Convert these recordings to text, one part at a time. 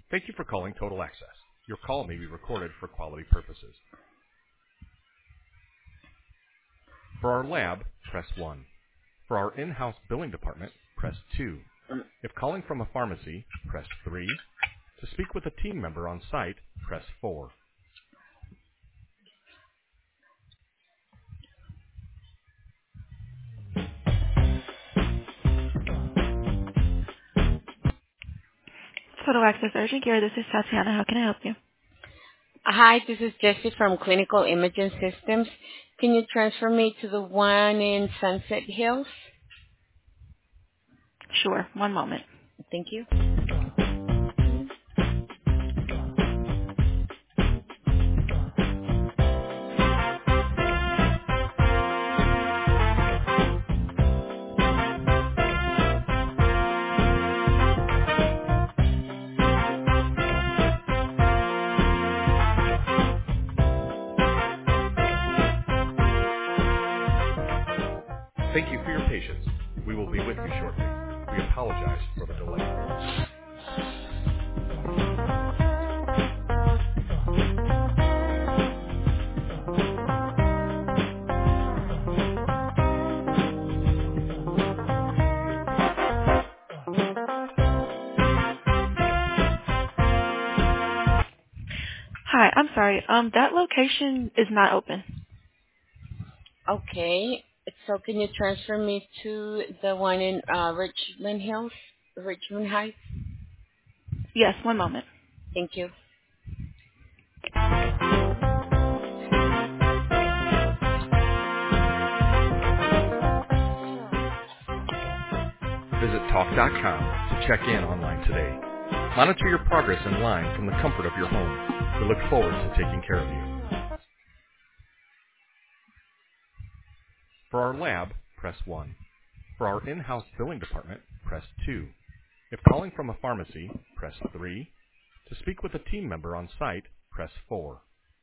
Thank you for calling Total Access. Your call may be recorded for quality purposes. For our lab, press 1. For our in-house billing department, press 2. If calling from a pharmacy, press 3. To speak with a team member on site, press 4. Total Access Urgent Care, this is Tatiana. How can I help you? Hi, this is Jessie from Clinical Imaging Systems. Can you transfer me to the one in Sunset Hills? Sure, one moment. Thank you. Thank you for your patience. We will be with you shortly. We apologize for the delay. Hi, I'm sorry. That location is not open. Okay, so can you transfer me to the one in Richmond Hills, Richmond Heights? Yes, one moment. Thank you. Visit talk.com to check in online today. Monitor your progress in line from the comfort of your home. We look forward to taking care of you. For our lab, press 1. For our in-house billing department, press 2. If calling from a pharmacy, press 3. To speak with a team member on site, press 4.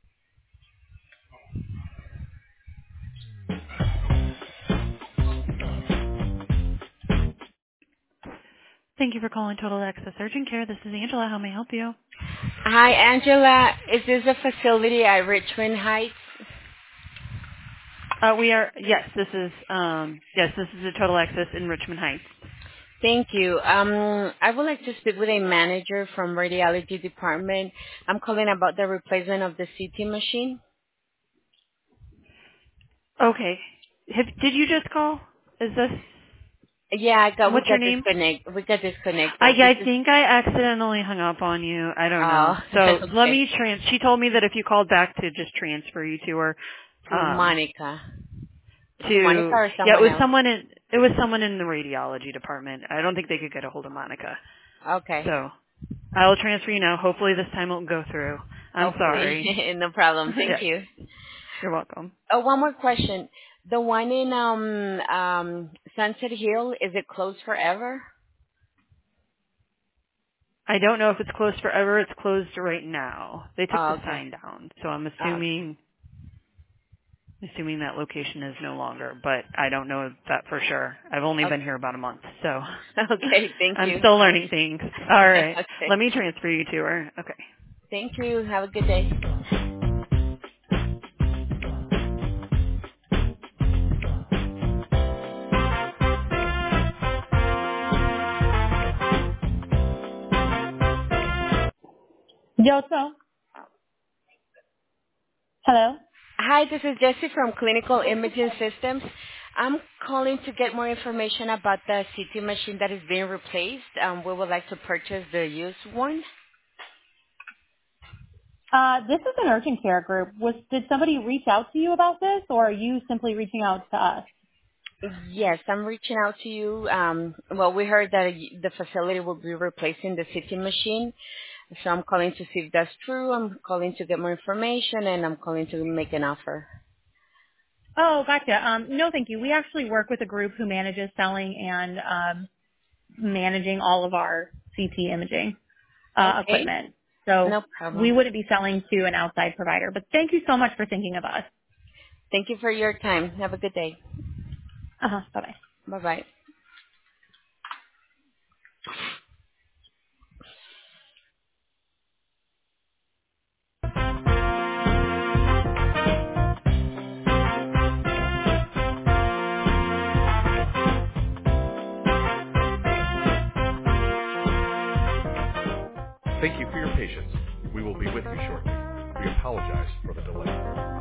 Thank you for calling Total Access Urgent Care. This is Angela. How may I help you? Hi, Angela. Is this a facility at Richmond Heights? This is a Total Access in Richmond Heights. Thank you. I would like to speak with a manager from radiology department. I'm calling about the replacement of the CT machine. Okay. Did you just call? Is this, Yeah, we what's your got name? disconnected. I think I accidentally hung up on you. I don't know. Oh, So let okay. me she told me that if you called back to just transfer you to her. To Monica. To Monica To or yeah, someone else? it was someone in the radiology department. I don't think they could get a hold of Monica. Okay. So I will transfer you now. Hopefully this time it will go through. I'm sorry. Hopefully. No problem. Yeah, Thank you. you're welcome. Oh, one more question. The one in Sunset Hill, is it closed forever? I don't know if it's closed forever. It's closed right now. They took Oh, the okay. sign down, so I'm Oh, assuming that location is no longer, but I don't know that for sure. I've only okay. been here about a month, so Okay, thank I'm you. still learning things. All right. Okay. Let me transfer you to her. Okay. Thank you. Have a good day. Yoto. Hello. Hi, this is Jessie from Clinical Imaging Systems. I'm calling to get more information about the CT machine that is being replaced. We would like to purchase the used one. This is an urgent care group. Did somebody reach out to you about this, or are you simply reaching out to us? Yes, I'm reaching out to you. Well, we heard that the facility will be replacing the CT machine, so I'm calling to see if that's true. I'm calling to get more information, and I'm calling to make an offer. Oh, gotcha. No, thank you. We actually work with a group who manages selling and managing all of our CT imaging Okay, equipment. So no we problem. wouldn't be selling to an outside provider. But thank you so much for thinking of us. Thank you for your time. Have a good day. Bye-bye. Bye-bye. Thank you for your patience. We will be with you shortly. We apologize for the delay.